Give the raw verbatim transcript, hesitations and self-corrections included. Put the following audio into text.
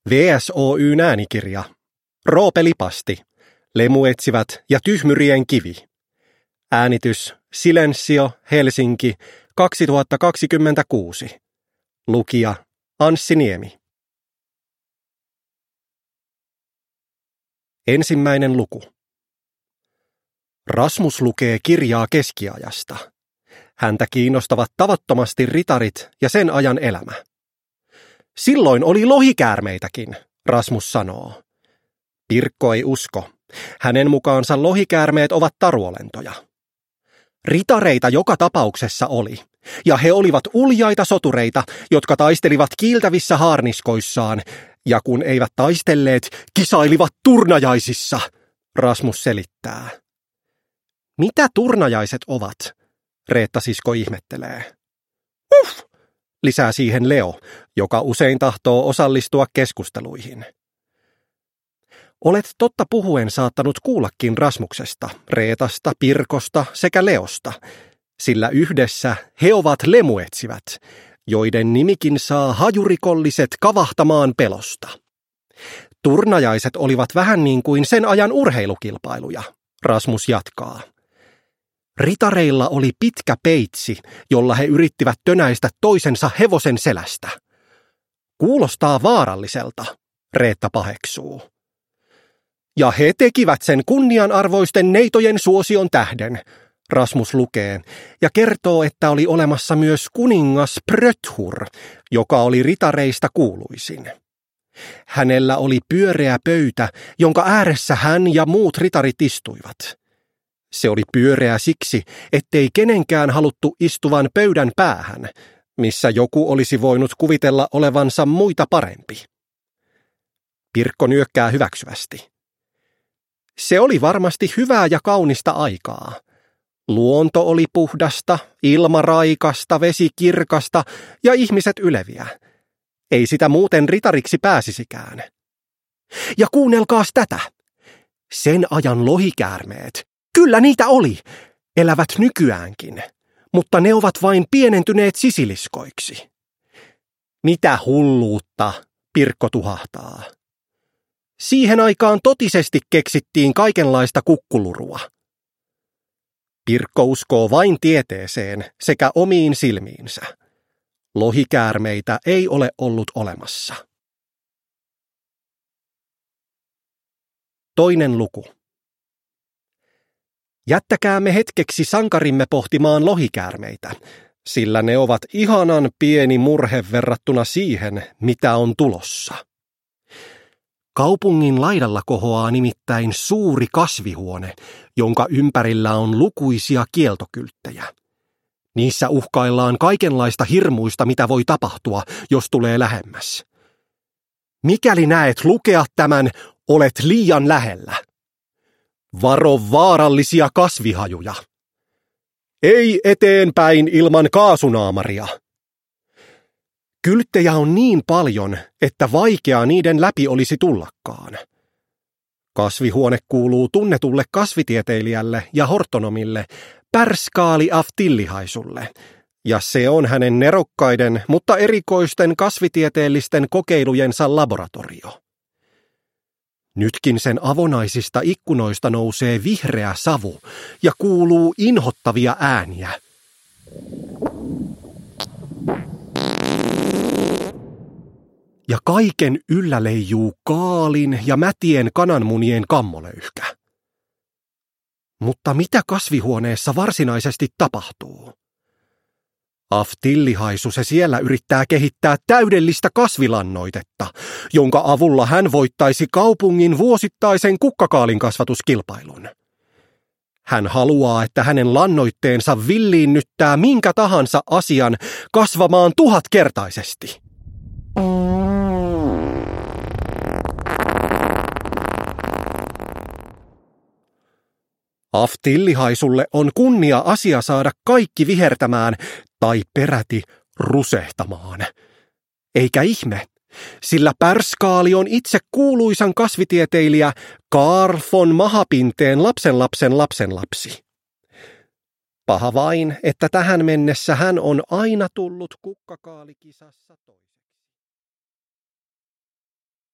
V S Oyn äänikirja. Roope Lipasti. Lemuetsivät ja tyhmyrien kivi. Äänitys Silensio, Helsinki, kaksituhattakaksikymmentäkuusi. Lukija Anssi Niemi. Ensimmäinen luku. Rasmus lukee kirjaa keskiajasta. Häntä kiinnostavat tavattomasti ritarit ja sen ajan elämä. Silloin oli lohikäärmeitäkin, Rasmus sanoo. Pirkko ei usko. Hänen mukaansa lohikäärmeet ovat taruolentoja. Ritareita joka tapauksessa oli, ja he olivat uljaita sotureita, jotka taistelivat kiiltävissä haarniskoissaan, ja kun eivät taistelleet, kisailivat turnajaisissa, Rasmus selittää. Mitä turnajaiset ovat? Reetta sisko ihmettelee. Uff, lisää siihen Leo, joka usein tahtoo osallistua keskusteluihin. Olet totta puhuen saattanut kuullakin Rasmuksesta, Reetasta, Pirkosta sekä Leosta, sillä yhdessä he ovat lemuetsivät, joiden nimikin saa hajurikolliset kavahtamaan pelosta. Turnajaiset olivat vähän niin kuin sen ajan urheilukilpailuja, Rasmus jatkaa. Ritareilla oli pitkä peitsi, jolla he yrittivät tönäistä toisensa hevosen selästä. Kuulostaa vaaralliselta, Reetta paheksuu. Ja he tekivät sen kunnianarvoisten neitojen suosion tähden, Rasmus lukee, ja kertoo, että oli olemassa myös kuningas Pröthur, joka oli ritareista kuuluisin. Hänellä oli pyöreä pöytä, jonka ääressä hän ja muut ritarit istuivat. Se oli pyöreä siksi, ettei kenenkään haluttu istuvan pöydän päähän, missä joku olisi voinut kuvitella olevansa muita parempi. Pirkko nyökkää hyväksyvästi. Se oli varmasti hyvää ja kaunista aikaa. Luonto oli puhdasta, ilma raikasta, vesi kirkasta ja ihmiset yleviä. Ei sitä muuten ritariksi pääsisikään. Ja kuunnelkaas tätä. Sen ajan lohikäärmeet, kyllä niitä oli, elävät nykyäänkin, mutta ne ovat vain pienentyneet sisiliskoiksi. Mitä hulluutta, Pirkko tuhahtaa. Siihen aikaan totisesti keksittiin kaikenlaista kukkulurua. Pirkko uskoo vain tieteeseen sekä omiin silmiinsä. Lohikäärmeitä ei ole ollut olemassa. Toinen luku. Jättäkäämme hetkeksi sankarimme pohtimaan lohikäärmeitä, sillä ne ovat ihanan pieni murhe verrattuna siihen, mitä on tulossa. Kaupungin laidalla kohoaa nimittäin suuri kasvihuone, jonka ympärillä on lukuisia kieltokylttejä. Niissä uhkaillaan kaikenlaista hirmuista, mitä voi tapahtua, jos tulee lähemmäs. Mikäli näet lukea tämän, olet liian lähellä. Varo vaarallisia kasvihajuja. Ei eteenpäin ilman kaasunaamaria. Kylttejä on niin paljon, että vaikea niiden läpi olisi tullakaan. Kasvihuone kuuluu tunnetulle kasvitieteilijälle ja hortonomille Pärskaali af Tillihaisulle, ja se on hänen nerokkaiden, mutta erikoisten kasvitieteellisten kokeilujensa laboratorio. Nytkin sen avonaisista ikkunoista nousee vihreä savu ja kuuluu inhottavia ääniä. Ja kaiken yllä leijuu kaalin ja mätien kananmunien kammolöyhkä. Mutta mitä kasvihuoneessa varsinaisesti tapahtuu? Af Tillihaisu se siellä yrittää kehittää täydellistä kasvilannoitetta, jonka avulla hän voittaisi kaupungin vuosittaisen kukkakaalin kasvatuskilpailun. Hän haluaa, että hänen lannoitteensa villiinnyttää minkä tahansa asian kasvamaan tuhatkertaisesti. Af Tillihaisulle on kunnia asia saada kaikki vihertämään tai peräti rusehtamaan. Eikä ihme, sillä Pärskaali on itse kuuluisan kasvitieteilijä Carl von Mahapinteen lapsenlapsen lapsenlapsi. Paha vain, että tähän mennessä hän on aina tullut kukkakaalikisassa toiseksi.